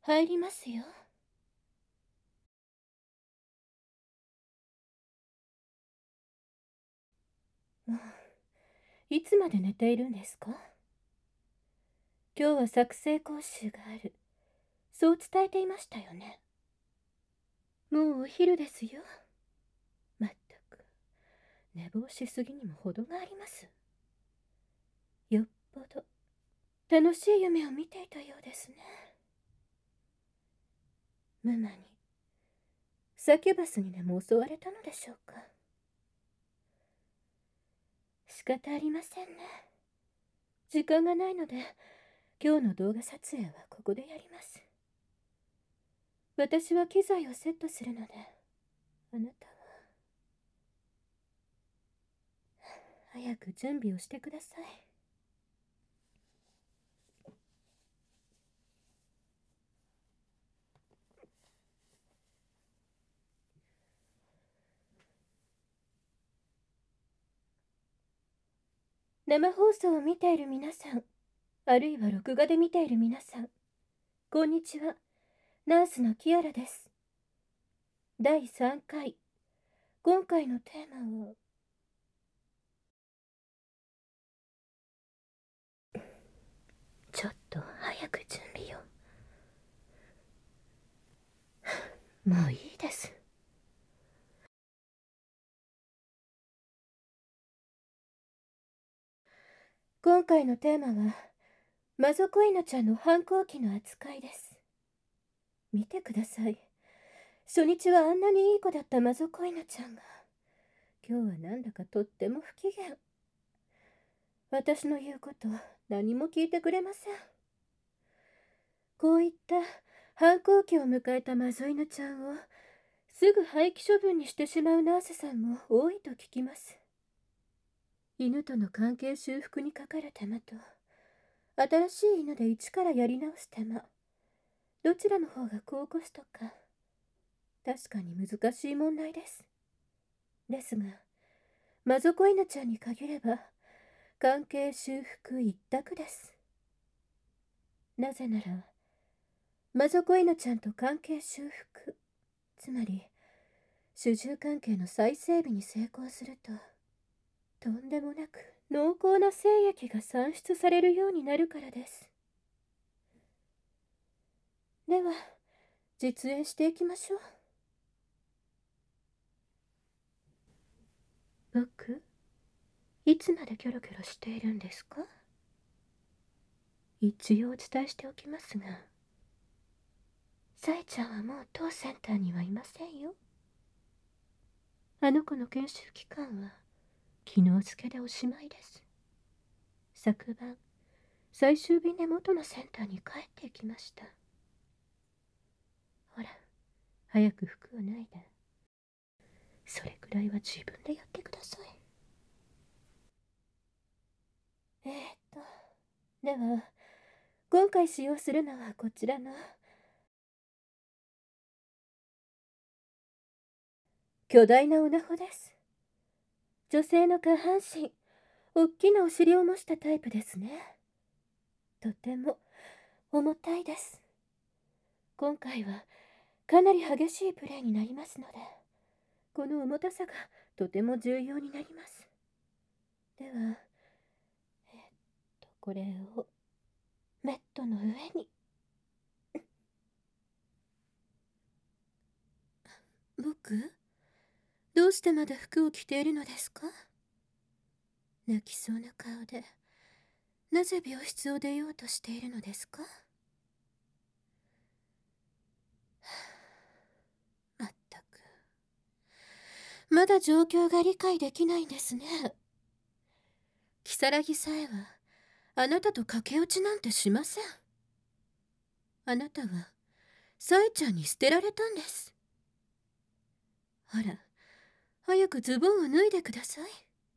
入りますよ。いつまで寝ているんですか？今日は作成講習がある。そう伝えていましたよね。もうお昼ですよ。まったく、寝坊しすぎにも程があります。よっぽど楽しい夢を見ていたようですね。ムマにサキュバスにでも襲われたのでしょうか。仕方ありませんね。時間がないので、今日の動画撮影はここでやります。私は機材をセットするので、あなたは早く準備をしてください。生放送を見ている皆さん、あるいは録画で見ている皆さん、こんにちは。ナースのキアラです。第3回、今回のテーマは、ちょっと早く準備を。もういいです。今回のテーマは、マゾコイナちゃんの反抗期の扱いです。見てください。初日はあんなにいい子だったマゾコイナちゃんが、今日はなんだかとっても不機嫌。私の言うこと何も聞いてくれません。こういった反抗期を迎えたマゾイナちゃんをすぐ廃棄処分にしてしまうナースさんも多いと聞きます。犬との関係修復にかかる手間と、新しい犬で一からやり直す手間、どちらの方が高コストか、確かに難しい問題です。ですが、マゾコイナちゃんに限れば、関係修復一択です。なぜなら、マゾコイナちゃんと関係修復、つまり、主従関係の再整備に成功すると、とんでもなく濃厚な精液が産出されるようになるからです。では、実演していきましょう。僕、いつまでキョロキョロしているんですか？一応お伝えしておきますが、サイちゃんはもう当センターにはいませんよ。あの子の研修期間は昨日付けでおしまいです。昨晩、最終便で元のセンターに帰っていきました。ほら、早く服を脱いで。それくらいは自分でやってください。と、では、今回使用するのはこちらの巨大なオナホです。女性の下半身、おっきなお尻を模したタイプですね。とても重たいです。今回はかなり激しいプレイになりますので、この重たさがとても重要になります。では、これをメットの上に。僕、どうしてまだ服を着ているのですか？泣きそうな顔で、なぜ病室を出ようとしているのですか？まったく、まだ状況が理解できないんですね。如月さえはあなたと駆け落ちなんてしません。あなたはサエちゃんに捨てられたんです。ほら、早くズボンを脱いでください。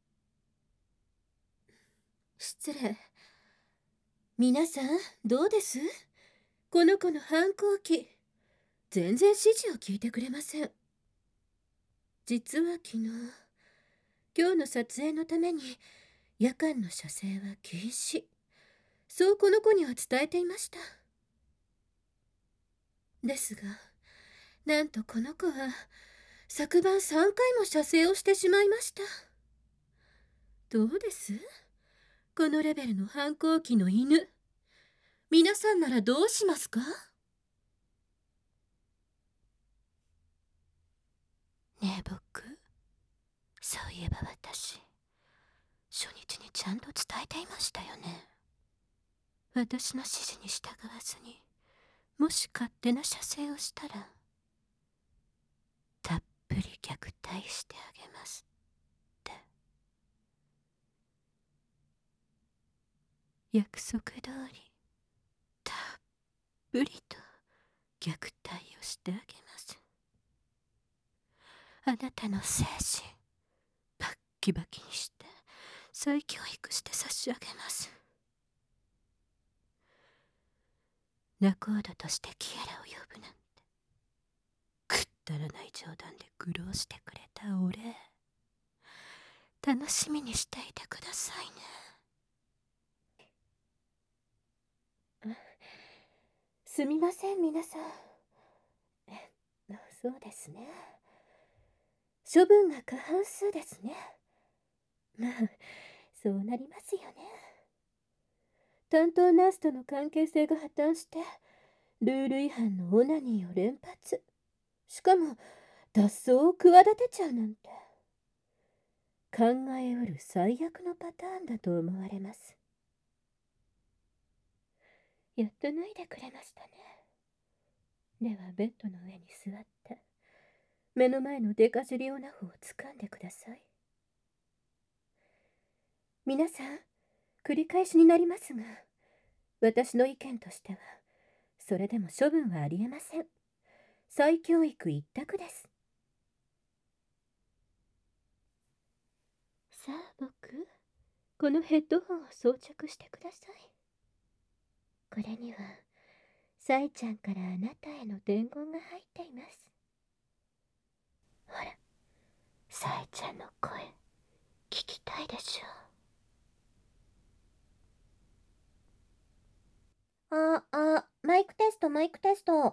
失礼。皆さん、どうです？この子の反抗期。全然指示を聞いてくれません。実は昨日、今日の撮影のために夜間の射精は禁止。そうこの子には伝えていました。 ですが、なんとこの子は昨晩3回も射精をしてしまいました。どうです？このレベルの反抗期の犬、皆さんならどうしますか？ねえ僕、そういえば私、初日にちゃんと伝えていましたよね。私の指示に従わずに、もし勝手な射精をしたら、たっぷり虐待してあげますって。約束通り、たっぷりと虐待をしてあげます。あなたの精神、バッキバキにして、再教育して差し上げます。仲人としてキエラを呼ぶなんて、くったらない冗談で愚弄してくれたお礼、楽しみにしていてくださいね。すみません皆さん。そうですね。処分が過半数ですね。まあそうなりますよね。担当ナースとの関係性が破綻してルール違反のオナニーを連発、しかも脱走を企てちゃうなんて、考えうる最悪のパターンだと思われます。やっと脱いでくれましたね。ではベッドの上に座って目の前のデカジリオナホを掴んでください。皆さん、繰り返しになりますが、私の意見としてはそれでも処分はありえません。再教育一択です。さあ僕、このヘッドホンを装着してください。これにはサイちゃんからあなたへの伝言が入っています。ほら、サイちゃんの声聞きたいでしょ。マイクテストマイクテスト。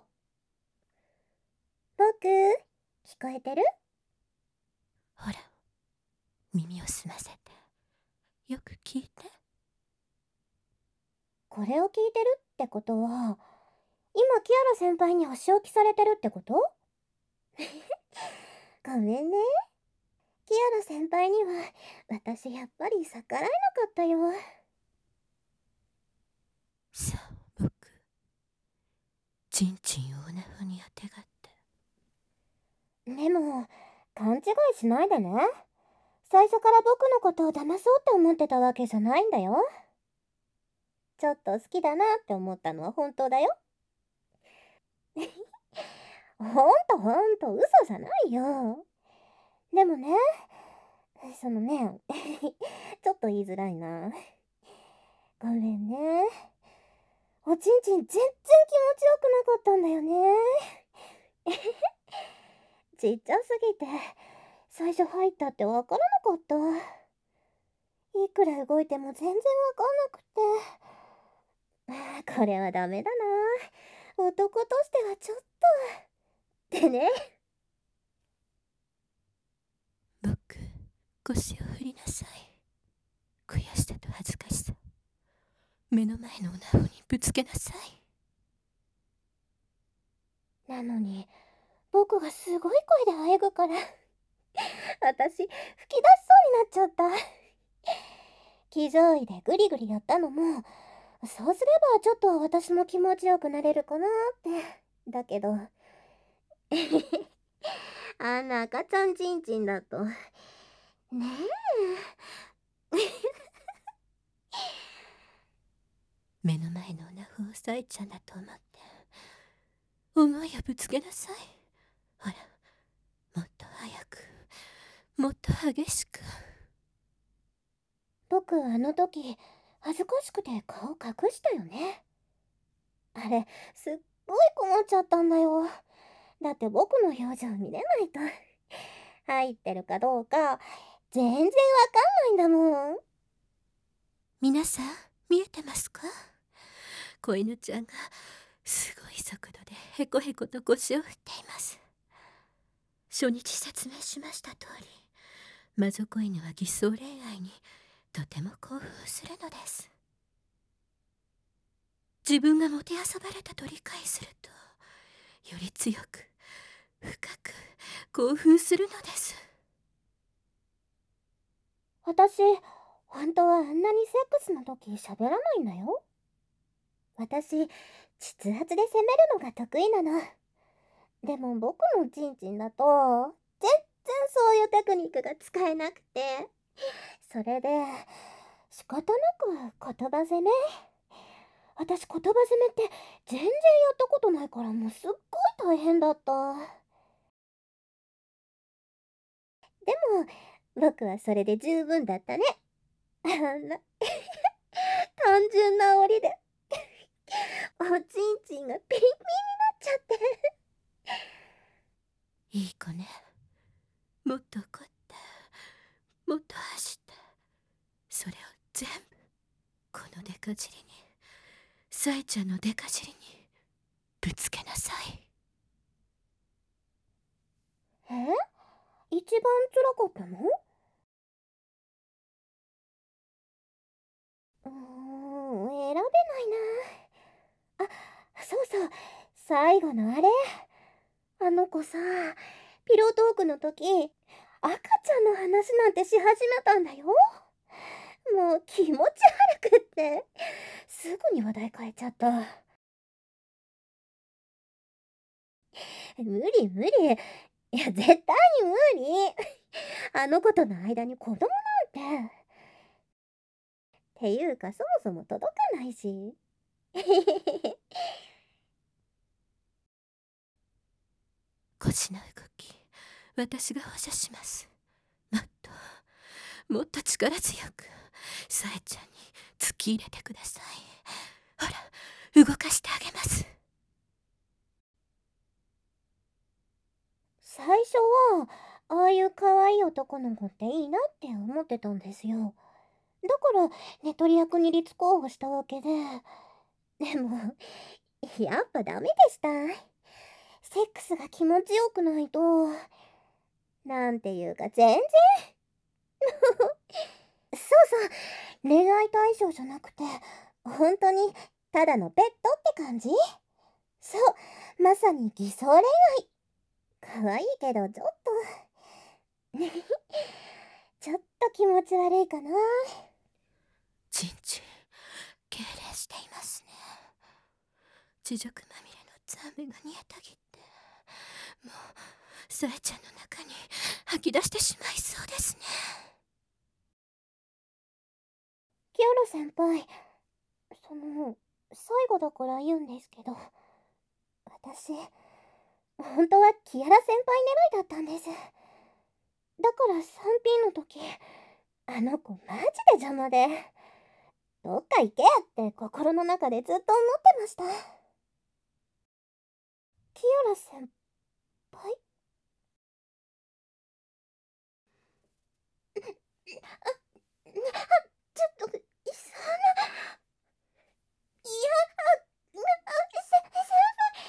僕、聞こえてる？ほら、耳を澄ませてよく聞いて。これを聞いてるってことは、今キアラ先輩にお仕置きされてるってこと？ごめんね。キアラ先輩には私やっぱり逆らえなかったよ。さあ僕、チンチンをオナフにあてがって。でも勘違いしないでね。最初から僕のことを騙そうって思ってたわけじゃないんだよ。ちょっと好きだなって思ったのは本当だよ。ほんと嘘じゃないよ。でもね、そのねちょっと言いづらいな。ごめんね。おちんちん全然気持ちよくなかったんだよね。ちっちゃすぎて最初入ったってわからなかった。いくら動いても全然わかんなくて、これはダメだな。男としてはちょっとってね。僕、腰を振りなさい。悔しさと恥ずかしさ、目の前のオナホにぶつけなさい。なのに僕がすごい声であえぐから私吹き出しそうになっちゃった。騎乗位でグリグリやったのも、そうすればちょっと私も気持ちよくなれるかなって。だけどあんな赤ちゃんちんちんだとねえ目の前のオナフをサイちゃんだと思って思いをぶつけなさい。ほら、もっと早く、もっと激しく。僕あの時恥ずかしくて顔隠したよね。あれすっごい困っちゃったんだよ。だって僕の表情見れないと入ってるかどうか全然わかんないんだもん。皆さん見えてますか？子犬ちゃんがすごい速度でへこへこと腰を振っています。初日説明しました通り、魔族犬は偽装恋愛にとても興奮するのです。自分がもてあそばれたと理解すると、より強く深く興奮するのです。私、本当はあんなにセックスの時喋らないんだよ。私、膣圧で攻めるのが得意なの。でも僕のチンチンだと、全然そういうテクニックが使えなくて。それで、仕方なく言葉攻め。私言葉攻めって全然やったことないからもうすっごい大変だった。でも、僕はそれで十分だったね。あんな、単純な檻で、おちんちんがピンピンになっちゃって。いい子ね。もっと怒って、もっと走って、それを全部、このデカ尻に、サイちゃんのデカ尻に、ぶつけなさい。一番辛かったの？選べないな。あ、そうそう、最後のあれ。あの子さ、ピロートークの時、赤ちゃんの話なんてし始めたんだよ。もう気持ち悪くって、すぐに話題変えちゃった。無理無理。いや、絶対に無理。あの子との間に子供なんて。っていうか、そもそも届かないし。腰の動き、私が補助します。もっと力強く、さえちゃんに突き入れてください。ほら、動かしてあげます。最初は、ああいう可愛い男の子っていいなって思ってたんですよ。だから、寝取り役に立候補したわけで。でも、やっぱダメでした。セックスが気持ちよくないと、なんていうか全然。そうそう、恋愛対象じゃなくて、本当にただのペットって感じ。そう、まさに偽装恋愛。可愛いけどちょっとちょっと気持ち悪いかな。ちんちん、痙攣していますね。地獄まみれのザメが煮えたぎって、もうさえちゃんの中に吐き出してしまいそうですね。キアラ先輩、最後だから言うんですけど、私、本当はキアラ先輩狙いだったんです。だから 3P の時、あの子マジで邪魔で、どっか行けって心の中でずっと思ってました。キアラ先輩？ちょっと、いや、先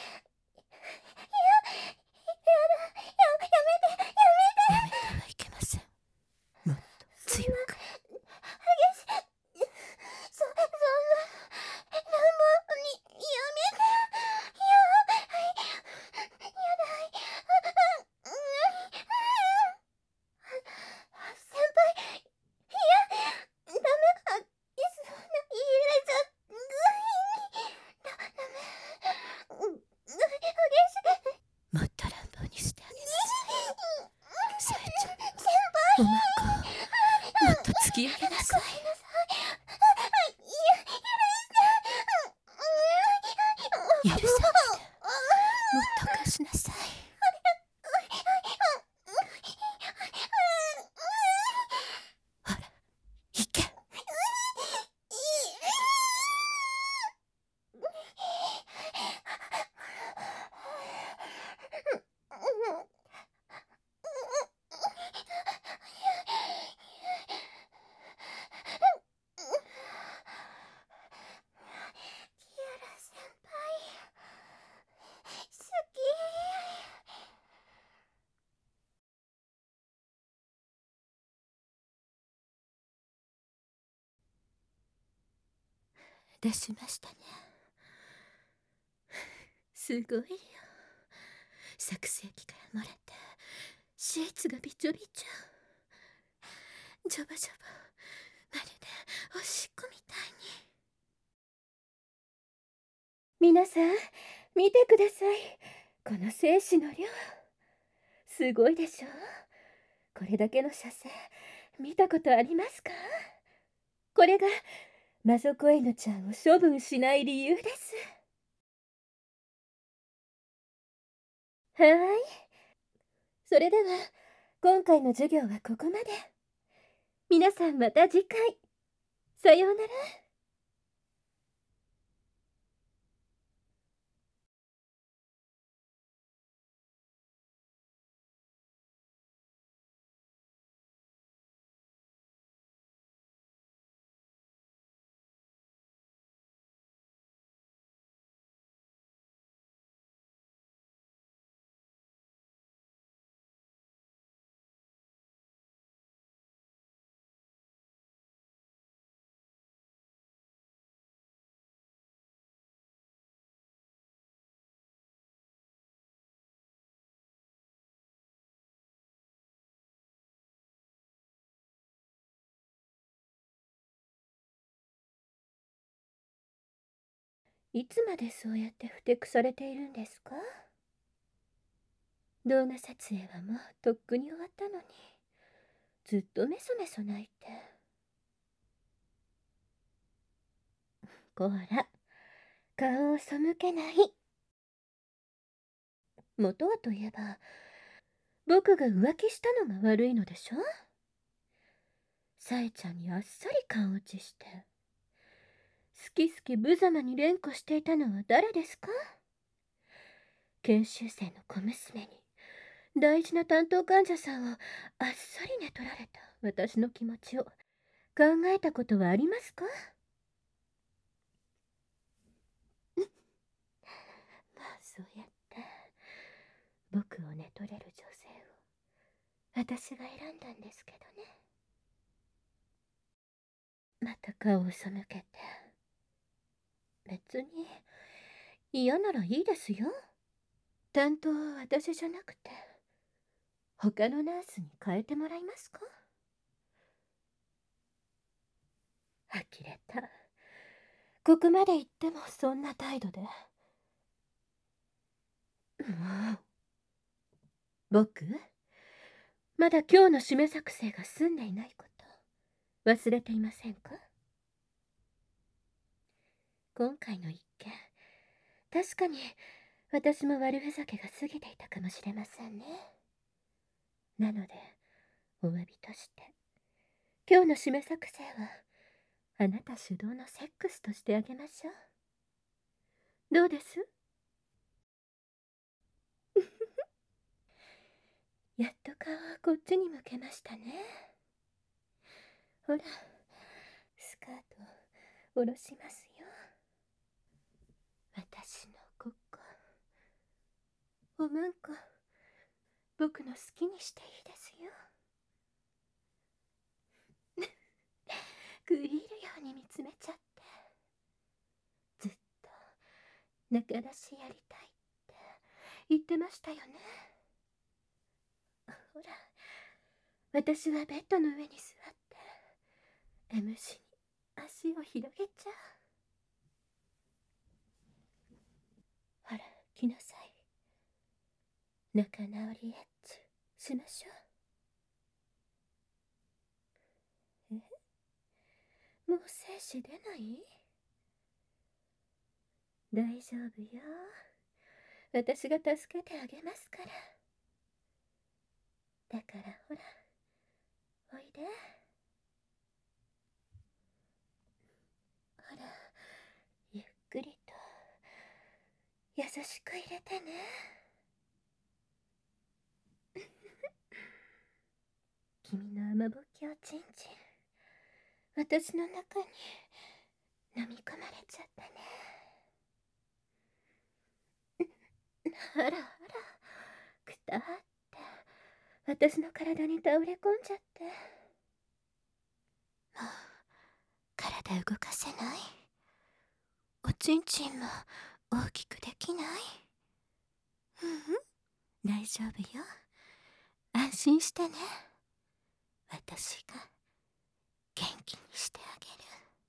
輩、やめてはいけません。もっと強く。激しい。そんな、乱暴に、やめて。やだい。先輩、ダメ、そんな、入れちゃ、激しい。もっと乱暴にしてあげなさい。さえちゃん、おまんこをもっと突き上げなさい。許さないで、もっと貸しなさい。ほら、行け。キアラ先輩。 出しましたね。すごいよ。作成機から漏れてシーツがびちょびちょ。ジョバジョバ、まるでおしっこみたいに。皆さん見てください。この精子の量、すごいでしょ。これだけの射精見たことありますか？これがマゾコエヌちゃんを処分しない理由です。はい、それでは今回の授業はここまで。皆さんまた次回。さようなら。いつまでそうやってふてくされているんですか？動画撮影はもうとっくに終わったのに、ずっとメソメソ泣いて。こら、顔を背けない。元はといえば、僕が浮気したのが悪いのでしょ？さえちゃんにあっさり勘落ちして、好き好き無様に連呼していたのは誰ですか？研修生の小娘に大事な担当患者さんをあっさり寝取られた私の気持ちを考えたことはありますか？まあそうやって僕を寝取れる女性を私が選んだんですけどね。また顔を背けて。別に嫌ならいいですよ。担当は私じゃなくて他のナースに変えてもらいますか？呆れた。ここまで言ってもそんな態度で。もう僕まだ今日の締め作成が済んでいないこと忘れていませんか？今回の一件、確かに私も悪ふざけが過ぎていたかもしれませんね。なのでお詫びとして今日の締め作成はあなた主導のセックスとしてあげましょう。どうです？やっと顔をこっちに向けましたね。ほら、スカートを下ろしますよ。私のここ、おまんこ、僕の好きにしていいですよ。食い入るように見つめちゃって。ずっと中出しやりたいって言ってましたよね。ほら、私はベッドの上に座って M 字に足を広げちゃう。ほら、来なさい。仲直りエッチしましょう。もう精子出ない？大丈夫よ。私が助けてあげますから。だからほら、おいで。ほら、ゆっくりと優しく入れてね。君の雨ぼきをちんちん私の中に飲み込まれちゃったね。あらあら、くたって私の体に倒れ込んじゃって。もう体動かせない？ ちんちんも大きくできない？大丈夫よ。安心してね。私が元気にしてあげる。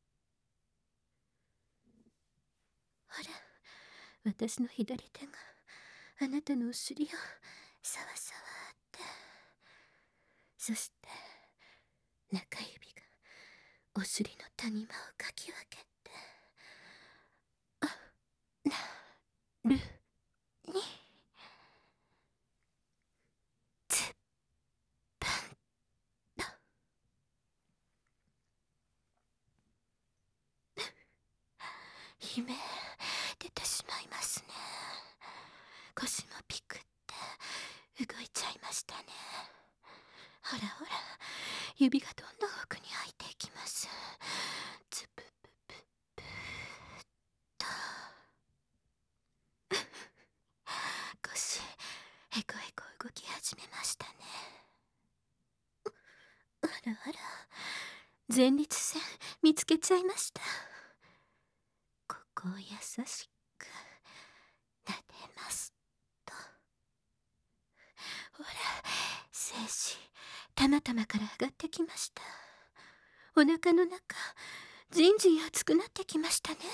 ほら、私の左手があなたのお尻をさわさわって、そして中指がお尻の谷間をかき分けて、なるにつばんと。悲鳴出てしまいますね。腰もピクって動いちゃいましたね。ほらほら、指がどんどん奥に入っていきます。つぶぶぶぶーっと。腰へこへこ動き始めましたね。あらあら、前立腺見つけちゃいました。ここを優しく撫でますと。ほら、精子たまたまから上がってきました。お腹の中じんじん熱くなってきましたね。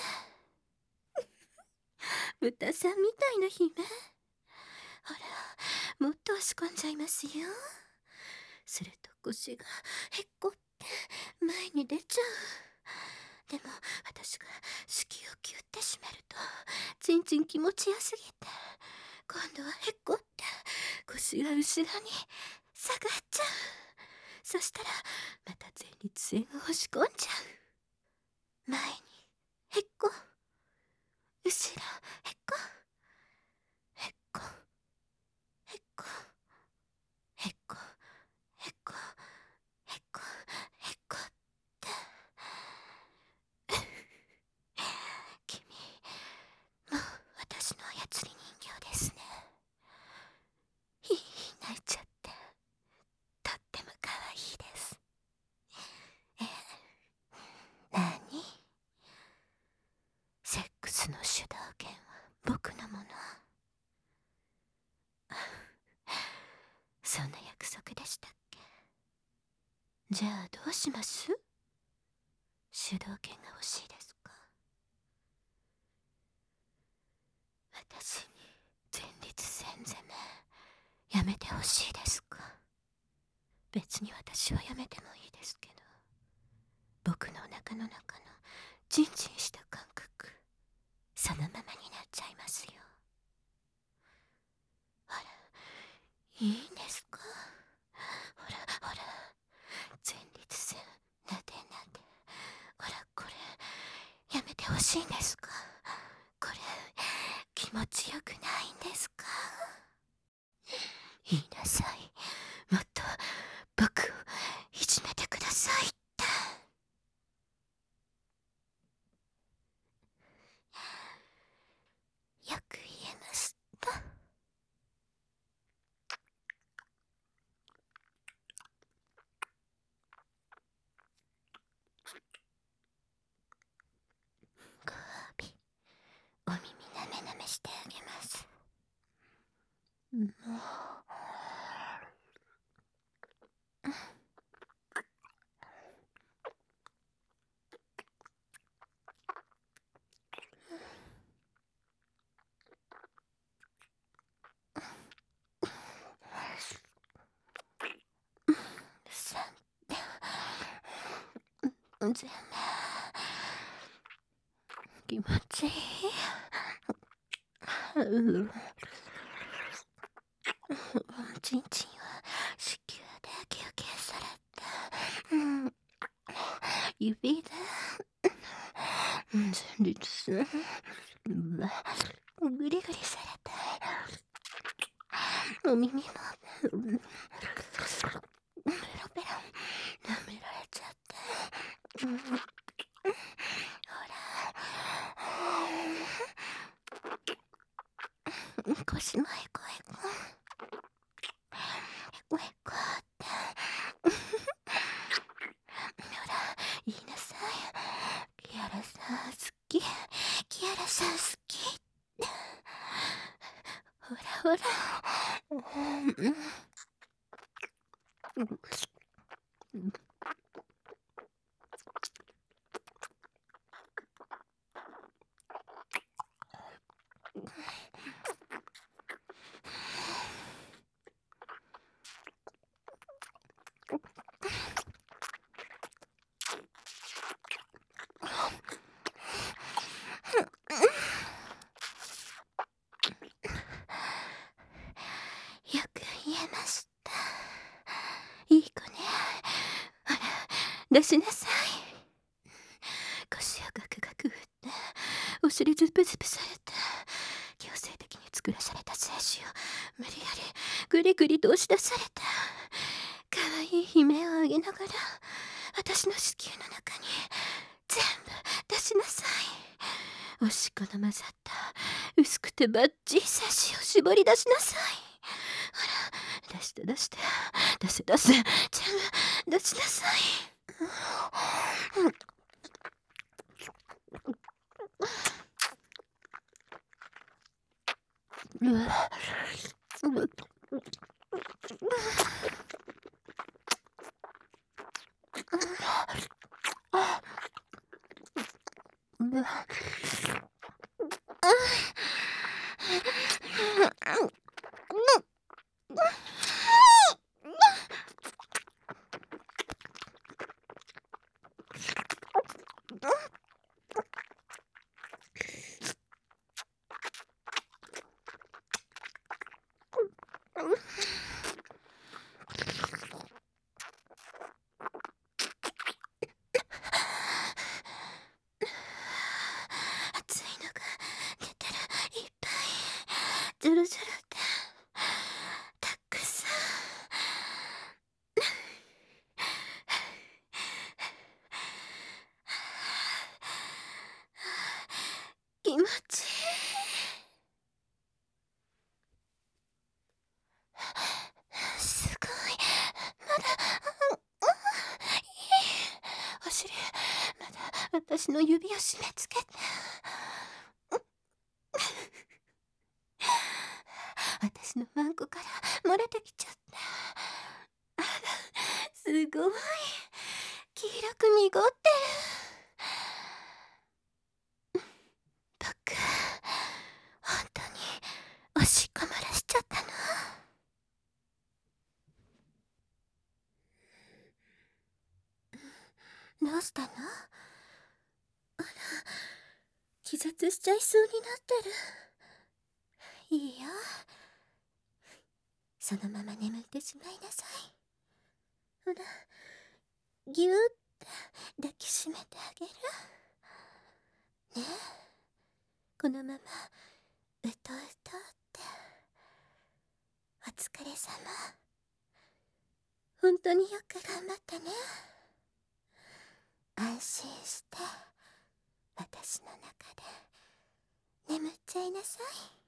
豚さんみたいな悲鳴。ほら、もっと押し込んじゃいますよ。すると腰がへっこって前に出ちゃう。でも私が子宮をキュッて締めると、ちんちん気持ちよすぎて、今度はへっこって腰が後ろに下がっちゃう。そしたらまた前立腺を押し込んじゃう。前にへっこ、後ろへっこ、へっこへっこへっこへっこへっこへっこって。君、もう私の操り人形ですね。ひいひい泣いちゃって、とっても可愛いです。なに？セックスの主導権は僕のもの。そんな約束でしたっけ？じゃあどうします？主導権が欲しいですか？私に前立腺攻めやめてほしいですか？別に私はやめてもいいですけど、僕のお腹の中のジンジンした感覚、そのままになっちゃいますよ。ほら、いいんですか？ほらほら、前立腺なでなで。ほら、これやめてほしいんですか？これ気持ちよくないんですか？言いなさい。もっと僕をいじめてくださいって。よく言えました。ご褒美、お耳なめなめしてあげます。もう全然気持ちいい。ちんちんは子宮で休憩されて、指で前立腺グリグリされて、お耳もペロペロ舐められちゃって、ほら腰もへこへこへこへこって。ほら言いなさい。キアラさん好き。キアラら。よく言えました。いい子ね。ほら、出しなさい。腰をガクガク振って、お尻ズプズプされて、強制的に作らされた精子を無理やりグリグリと押し出された。可愛い悲鳴を上げながら、私の子宮の中に全部出しなさい。おしっこの混ざった薄くてバッチリ精子を絞り出しなさい。ほら、出して出して、出せ出せ、全部出しなさい。熱いのが出てる。いっぱいジュルジュルってたくさん。気持ちいい。すごい。まだ、お尻、まだ私の指を締め付けて。私のマンコから漏れてきちゃった。あら、すごい。黄色く濁ってる。僕、本当におしっこ漏らしちゃったの？どうしたの？あら、気絶しちゃいそうになってる。いいよ。そのまま眠ってしまいなさい。ほら、ぎゅーって抱きしめてあげる。ねえ、このままうとうとって。お疲れ様。本当によく頑張ったね。安心して私の中で眠っちゃいなさい。